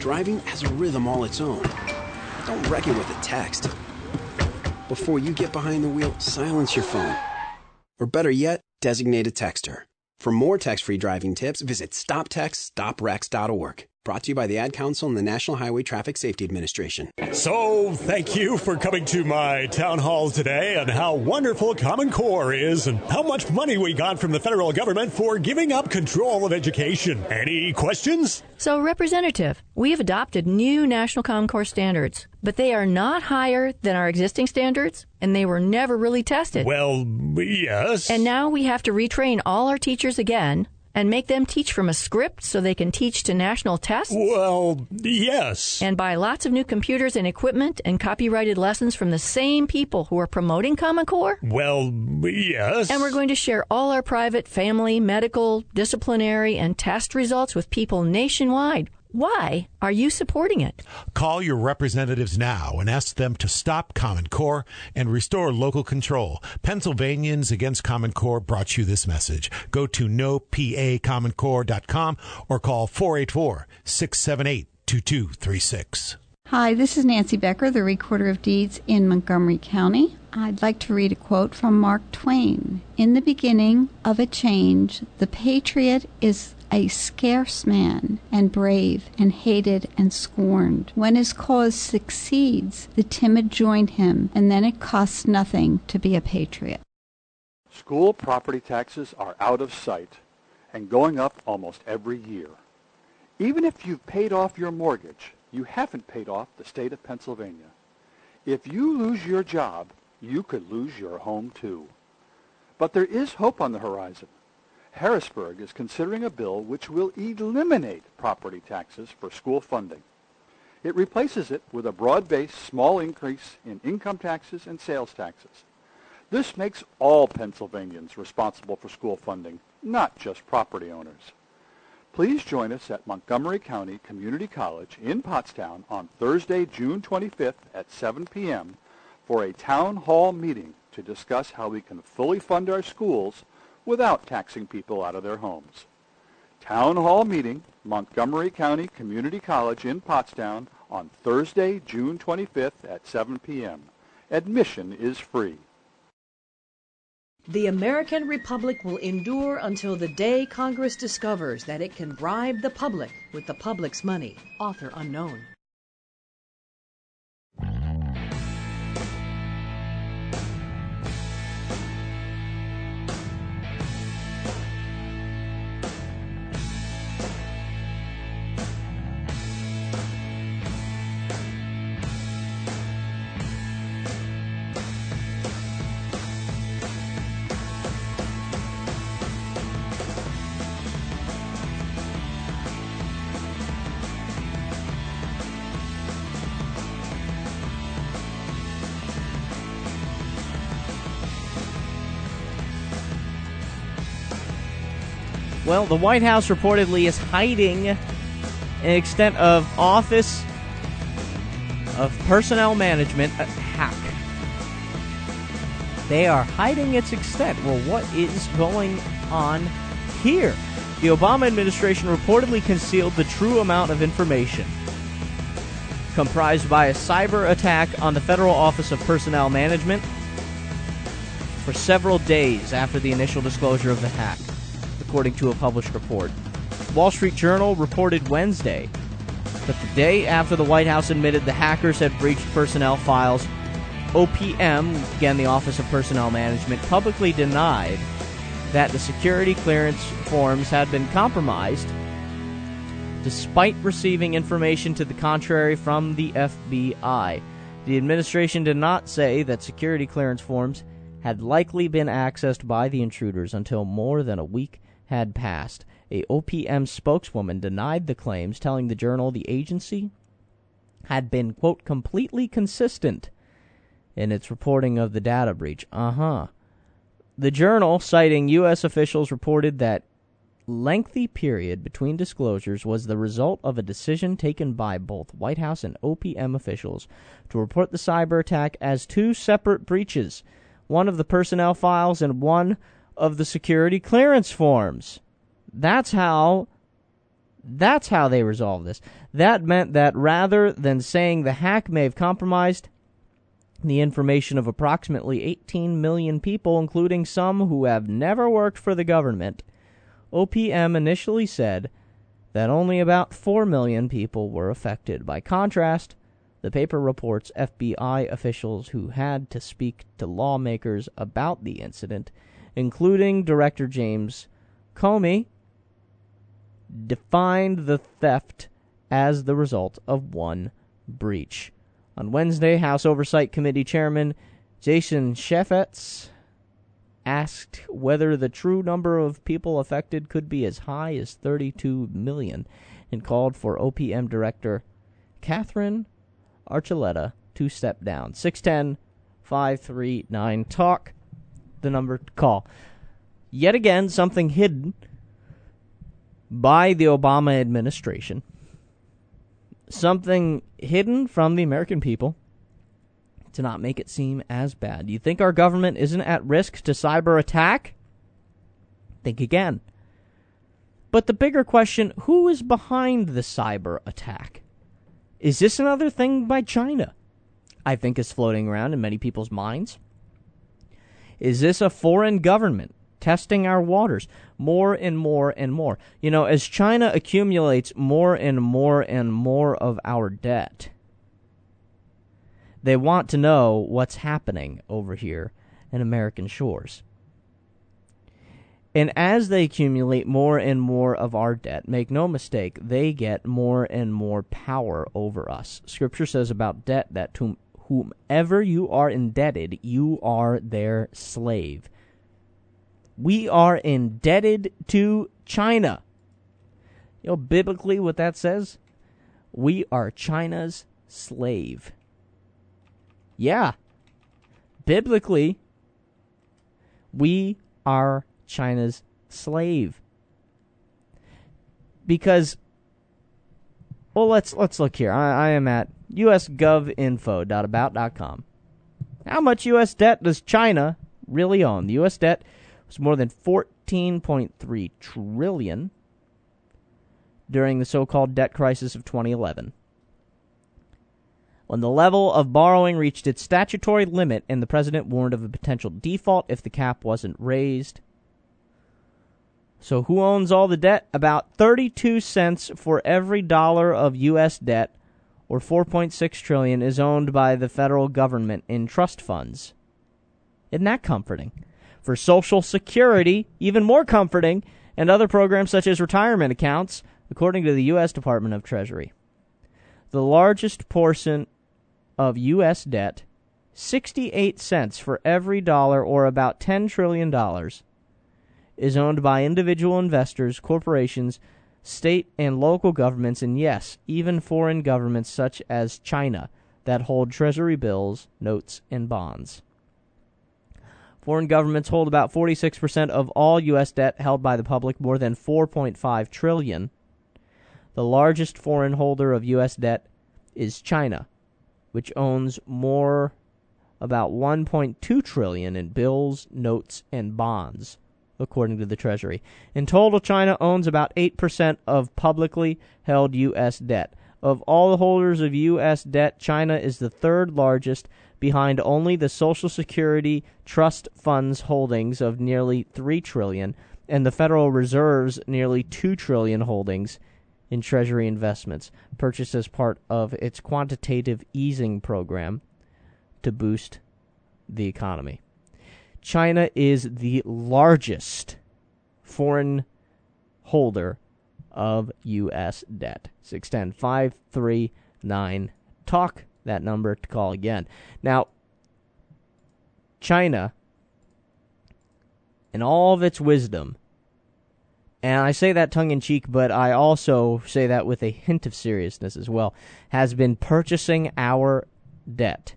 driving has a rhythm all its own. Don't wreck it with a text. Before you get behind the wheel, silence your phone. Or better yet, designate a texter. For more text-free driving tips, visit stoptextstoprex.org. Brought to you by the Ad Council and the National Highway Traffic Safety Administration. So, thank you for coming to my town hall today on how wonderful Common Core is and how much money we got from the federal government for giving up control of education. Any questions? So, Representative, we have adopted new National Common Core standards, but they are not higher than our existing standards, and they were never really tested. Well, yes. And now we have to retrain all our teachers again and make them teach from a script so they can teach to national tests? Well, yes. And buy lots of new computers and equipment and copyrighted lessons from the same people who are promoting Common Core? Well, yes. And we're going to share all our private, family, medical, disciplinary, and test results with people nationwide. Why are you supporting it? Call your representatives now and ask them to stop Common Core and restore local control. Pennsylvanians Against Common Core brought you this message. Go to nopacommoncore.com or call 484-678-2236. Hi, this is Nancy Becker, the Recorder of Deeds in Montgomery County. I'd like to read a quote from Mark Twain. In the beginning of a change, the patriot is a scarce man, and brave, and hated, and scorned. When his cause succeeds, the timid join him, and then it costs nothing to be a patriot. School property taxes are out of sight and going up almost every year. Even if you've paid off your mortgage, you haven't paid off the state of Pennsylvania. If you lose your job, you could lose your home too. But there is hope on the horizon. Harrisburg is considering a bill which will eliminate property taxes for school funding. It replaces it with a broad-based small increase in income taxes and sales taxes. This makes all Pennsylvanians responsible for school funding, not just property owners. Please join us at Montgomery County Community College in Pottstown on Thursday, June 25th at 7 p.m. for a town hall meeting to discuss how we can fully fund our schools without taxing people out of their homes. Town Hall Meeting, Montgomery County Community College in Pottstown on Thursday, June 25th at 7 p.m. Admission is free. The American Republic will endure until the day Congress discovers that it can bribe the public with the public's money. Author unknown. Well, the White House reportedly is hiding an extent of Office of Personnel Management hack. They are hiding its extent. Well, what is going on here? The Obama administration reportedly concealed the true amount of information comprised by a cyber attack on the Federal Office of Personnel Management for several days after the initial disclosure of the hack, according to a published report. Wall Street Journal reported Wednesday that the day after the White House admitted the hackers had breached personnel files, OPM, again the Office of Personnel Management, publicly denied that the security clearance forms had been compromised, despite receiving information to the contrary from the FBI. The administration did not say that security clearance forms had likely been accessed by the intruders until more than a week had passed. A OPM spokeswoman denied the claims, telling the Journal the agency had been, quote, completely consistent in its reporting of the data breach. The Journal, citing U.S. officials, reported that lengthy period between disclosures was the result of a decision taken by both White House and OPM officials to report the cyber attack as two separate breaches, one of the personnel files and one of the security clearance forms. That's how That's how they resolved this. That meant that rather than saying the hack may have compromised the information of approximately 18 million people, including some who have never worked for the government, OPM initially said that only about 4 million people were affected. By contrast, the paper reports FBI officials who had to speak to lawmakers about the incident, including Director James Comey, defined the theft as the result of one breach. On Wednesday, House Oversight Committee Chairman Jason Chaffetz asked whether the true number of people affected could be as high as 32 million and called for OPM Director Catherine Archuleta to step down. 610-539-TALK, the number to call. Yet again, something hidden by the Obama administration. Something hidden from the American people to not make it seem as bad. You think our government isn't at risk to cyber attack? Think again. But the bigger question, who is behind the cyber attack? Is this another thing by China? I think is floating around in many people's minds. Is this a foreign government testing our waters more and more and more? You know, as China accumulates more and more and more of our debt, they want to know what's happening over here in American shores. And as they accumulate more and more of our debt, make no mistake, they get more and more power over us. Scripture says about debt that to whomever you are indebted, you are their slave. We are indebted to China. You know, biblically what that says? We are China's slave. Yeah. Biblically, we are China's slave. Because, well, let's look here. I am at usgovinfo.about.com. How much U.S. debt does China really own? The U.S. debt was more than $14.3 trillion during the so-called debt crisis of 2011. When the level of borrowing reached its statutory limit and the president warned of a potential default if the cap wasn't raised. So who owns all the debt? About 32 cents for every dollar of U.S. debt, or $4.6 trillion, is owned by the federal government in trust funds. Isn't that comforting? For Social Security, even more comforting, and other programs such as retirement accounts, according to the U.S. Department of Treasury. The largest portion of U.S. debt, 68 cents for every dollar, or about $10 trillion, is owned by individual investors, corporations, state and local governments, and yes, even foreign governments such as China that hold treasury bills, notes, and bonds. Foreign governments hold about 46% of all U.S. debt held by the public, more than $4.5 trillion. The largest foreign holder of U.S. debt is China, which owns about $1.2 trillion in bills, notes, and bonds, according to the Treasury. In total, China owns about 8% of publicly held U.S. debt. Of all the holders of U.S. debt, China is the third largest, behind only the Social Security trust funds holdings of nearly $3 trillion and the Federal Reserve's nearly $2 trillion holdings in Treasury investments, purchased as part of its quantitative easing program to boost the economy. China is the largest foreign holder of U.S. debt. 610-539-TALK, that number to call again. Now, China, in all of its wisdom, and I say that tongue-in-cheek, but I also say that with a hint of seriousness as well, has been purchasing our debt.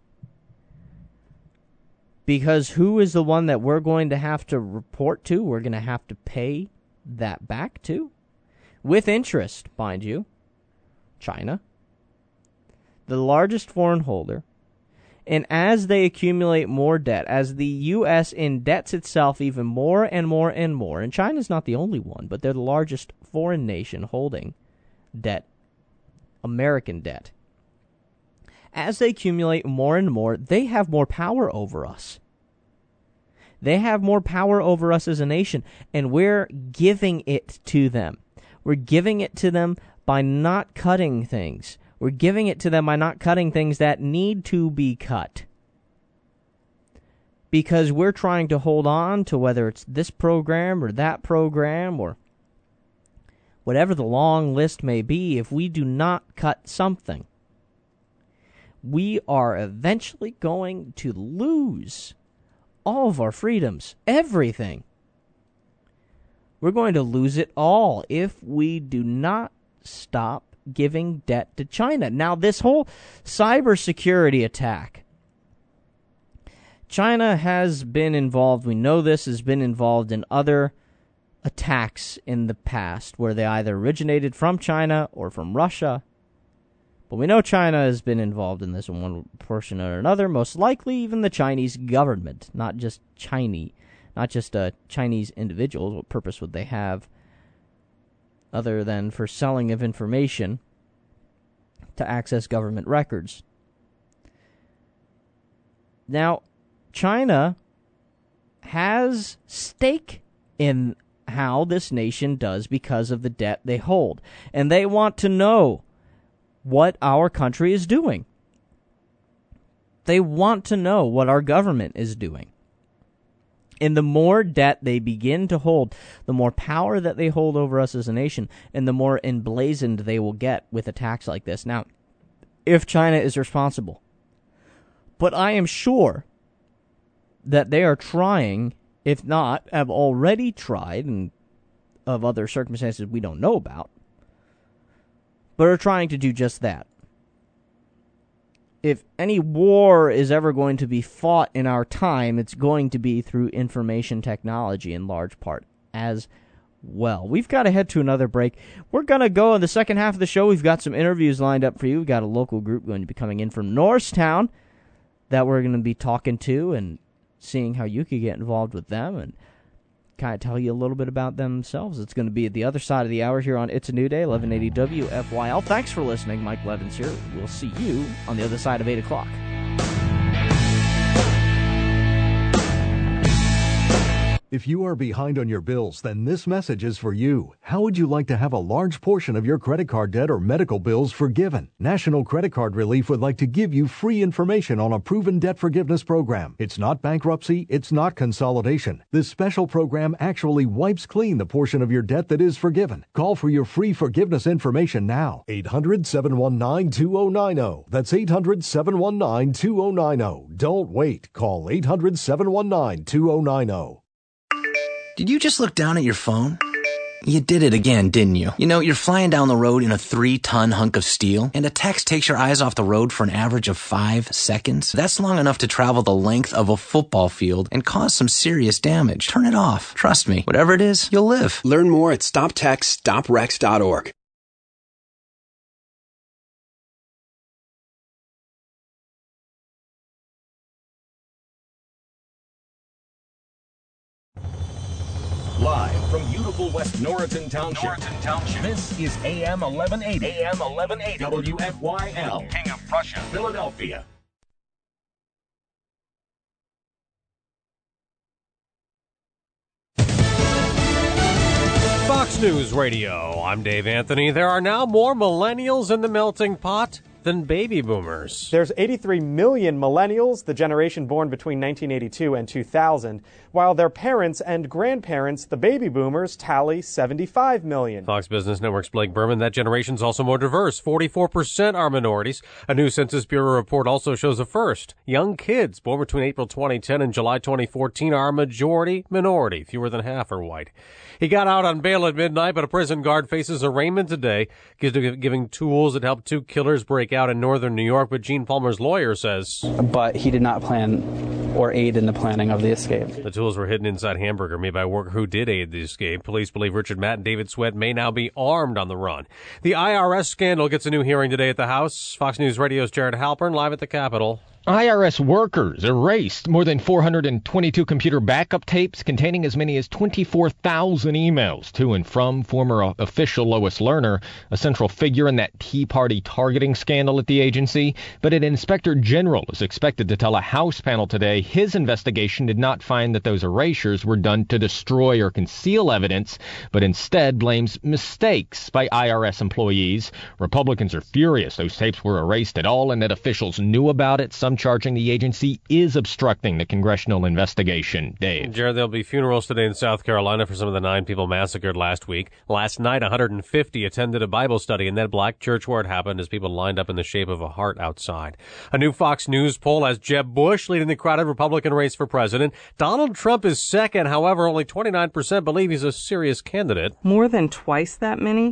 Because who is the one that we're going to have to report to? We're going to have to pay that back to? With interest, mind you. China. The largest foreign holder. And as they accumulate more debt, as the U.S. indebts itself even more and more and more, and China's not the only one, but they're the largest foreign nation holding debt, American debt. As they accumulate more and more, they have more power over us. They have more power over us as a nation, and we're giving it to them. We're giving it to them by not cutting things. We're giving it to them by not cutting things that need to be cut. Because we're trying to hold on to whether it's this program or that program or whatever the long list may be. If we do not cut something, we are eventually going to lose all of our freedoms, everything. We're going to lose it all if we do not stop giving debt to China. Now, this whole cybersecurity attack, China has been involved, we know this, has been involved in other attacks in the past where they either originated from China or from Russia. But we know China has been involved in this in one portion or another, most likely even the Chinese government, not just Chinese individuals. What purpose would they have other than for selling of information to access government records? Now, China has stake in how this nation does because of the debt they hold, and they want to know what our country is doing. They want to know what our government is doing. And the more debt they begin to hold, the more power that they hold over us as a nation, and the more emblazoned they will get with attacks like this. Now, if China is responsible, but I am sure that they are trying, if not, have already tried, and of other circumstances we don't know about, but are trying to do just that. If any war is ever going to be fought in our time, it's going to be through information technology in large part as well. We've got to head to another break. We're going to go in the second half of the show. We've got some interviews lined up for you. We've got a local group going to be coming in from Norristown that we're going to be talking to and seeing how you could get involved with them and kind of tell you a little bit about themselves. It's going to be at the other side of the hour here on It's a New Day, 1180 WFYL. Thanks for listening. Mike Levins here. We'll see you on the other side of 8 o'clock. If you are behind on your bills, then this message is for you. How would you like to have a large portion of your credit card debt or medical bills forgiven? National Credit Card Relief would like to give you free information on a proven debt forgiveness program. It's not bankruptcy, it's not consolidation. This special program actually wipes clean the portion of your debt that is forgiven. Call for your free forgiveness information now. 800-719-2090. That's 800-719-2090. Don't wait. Call 800-719-2090. Did you just look down at your phone? You did it again, didn't you? You know, you're flying down the road in a 3-ton hunk of steel, and a text takes your eyes off the road for an average of 5 seconds. That's long enough to travel the length of a football field and cause some serious damage. Turn it off. Trust me, whatever it is, you'll live. Learn more at StopTextStopRex.org. Live from beautiful West Norriton Township. This is AM 1180. AM 1180. WFYL. King of Prussia, Philadelphia. Fox News Radio. I'm Dave Anthony. There are now more millennials in the melting pot than baby boomers. There's 83 million millennials, the generation born between 1982 and 2000, while their parents and grandparents, the baby boomers, tally 75 million. Fox Business Network's Blake Berman, that generation's also more diverse. 44% are minorities. A new Census Bureau report also shows a first. Young kids born between April 2010 and July 2014 are a majority minority. Fewer than half are white. He got out on bail at midnight, but a prison guard faces arraignment today, giving tools that helped 2 killers break out in northern New York. But Gene Palmer's lawyer says, but he did not plan or aid in the planning of the escape. The tools were hidden inside a hamburger made by a worker who did aid the escape. Police believe Richard Matt and David Sweat may now be armed on the run. The IRS scandal gets a new hearing today at the House. Fox News Radio's Jared Halpern live at the Capitol. IRS workers erased more than 422 computer backup tapes containing as many as 24,000 emails to and from former official Lois Lerner, a central figure in that Tea Party targeting scandal at the agency. But an inspector general is expected to tell a House panel today his investigation did not find that those erasures were done to destroy or conceal evidence, but instead blames mistakes by IRS employees. Republicans are furious those tapes were erased at all and that officials knew about it, some charging the agency is obstructing the congressional investigation. Dave. Jared, there'll be funerals today in South Carolina for some of the 9 people massacred last week. Last night, 150 attended a Bible study in that black church where it happened as people lined up in the shape of a heart outside. A new Fox News poll has Jeb Bush leading the crowded Republican race for president. Donald Trump is second. However, only 29% believe he's a serious candidate. More than twice that many,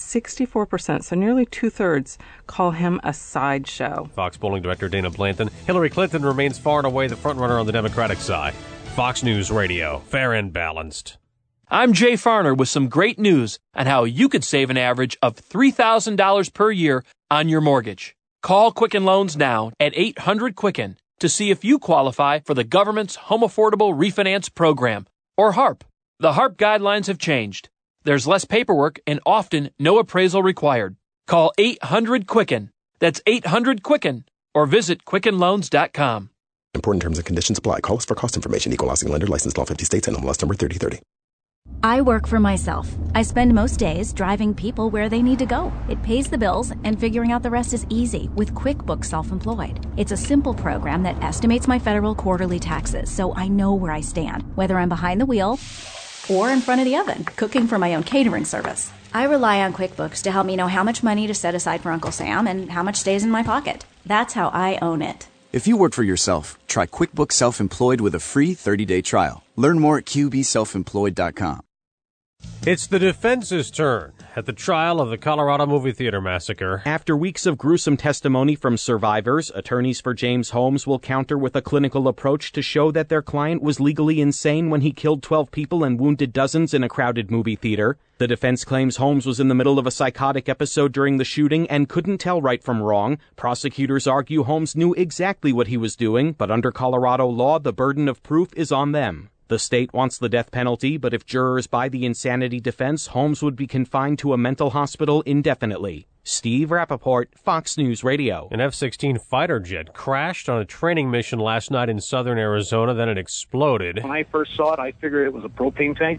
64%, so nearly two-thirds, call him a sideshow. Fox polling director Dana Blanton. Hillary Clinton remains far and away the frontrunner on the Democratic side. Fox News Radio, fair and balanced. I'm Jay Farner with some great news on how you could save an average of $3,000 per year on your mortgage. Call Quicken Loans now at 800-QUICKEN to see if you qualify for the government's Home Affordable Refinance Program, or HARP. The HARP guidelines have changed. There's less paperwork and often no appraisal required. Call 800-QUICKEN. That's 800-QUICKEN. Or visit QuickenLoans.com. Important terms and conditions apply. Call us for cost information. Equal housing lender. Licensed law 50 states. NMLS number 3030. I work for myself. I spend most days driving people where they need to go. It pays the bills, and figuring out the rest is easy with QuickBooks Self-Employed. It's a simple program that estimates my federal quarterly taxes, so I know where I stand, whether I'm behind the wheel or in front of the oven, cooking for my own catering service. I rely on QuickBooks to help me know how much money to set aside for Uncle Sam and how much stays in my pocket. That's how I own it. If you work for yourself, try QuickBooks Self-Employed with a free 30-day trial. Learn more at QBSelfemployed.com. It's the defense's turn at the trial of the Colorado movie theater massacre. After weeks of gruesome testimony from survivors, attorneys for James Holmes will counter with a clinical approach to show that their client was legally insane when he killed 12 people and wounded dozens in a crowded movie theater. The defense claims Holmes was in the middle of a psychotic episode during the shooting and couldn't tell right from wrong. Prosecutors argue Holmes knew exactly what he was doing, but under Colorado law, the burden of proof is on them. The state wants the death penalty, but if jurors buy the insanity defense, Holmes would be confined to a mental hospital indefinitely. Steve Rappaport, Fox News Radio. An F-16 fighter jet crashed on a training mission last night in southern Arizona, then it exploded. When I first saw it, I figured it was a propane tank.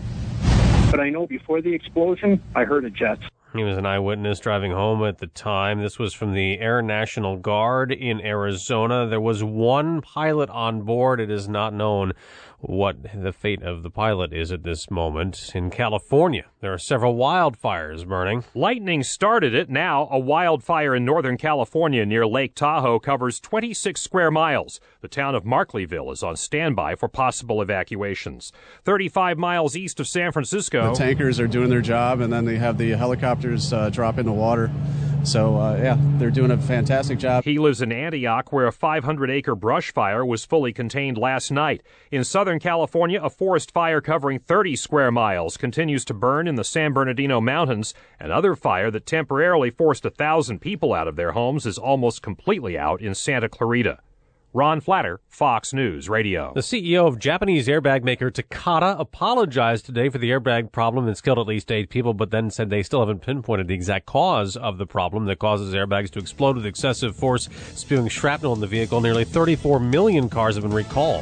But I know before the explosion, I heard a jet. He was an eyewitness driving home at the time. This was from the Air National Guard in Arizona. There was one pilot on board. It is not known what the fate of the pilot is at this moment. In California, there are several wildfires burning. Lightning started it. Now, a wildfire in Northern California near Lake Tahoe covers 26 square miles. The town of Markleeville is on standby for possible evacuations. 35 miles east of San Francisco. The tankers are doing their job, and then they have the helicopters drop into water. So, they're doing a fantastic job. He lives in Antioch, where a 500-acre brush fire was fully contained last night. In Southern California, a forest fire covering 30 square miles continues to burn in the San Bernardino Mountains. Another fire that temporarily forced 1,000 people out of their homes is almost completely out in Santa Clarita. Ron Flatter, Fox News Radio. The CEO of Japanese airbag maker Takata apologized today for the airbag problem that's killed at least 8 people, but then said they still haven't pinpointed the exact cause of the problem that causes airbags to explode with excessive force, spewing shrapnel in the vehicle. Nearly 34 million cars have been recalled.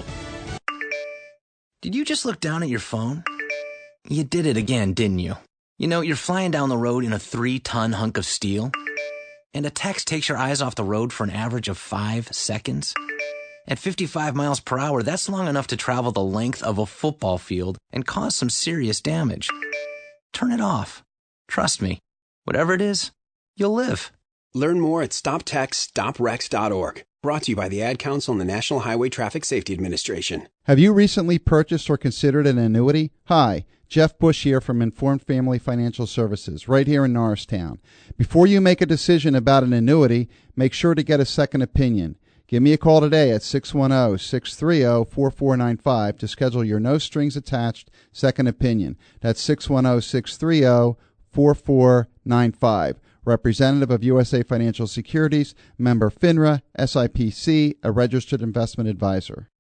Did you just look down at your phone? You did it again, didn't you? You know, you're flying down the road in a 3-ton hunk of steel, and a text takes your eyes off the road for an average of 5 seconds. At 55 miles per hour, that's long enough to travel the length of a football field and cause some serious damage. Turn it off. Trust me, whatever it is, you'll live. Learn more at StopTextsStopWrecks.org. Brought to you by the Ad Council and the National Highway Traffic Safety Administration. Have you recently purchased or considered an annuity? Hi, Jeff Bush here from Informed Family Financial Services, right here in Norristown. Before you make a decision about an annuity, make sure to get a second opinion. Give me a call today at 610-630-4495 to schedule your no-strings-attached second opinion. That's 610-630-4495. Representative of USA Financial Securities, member FINRA, SIPC, a registered investment advisor.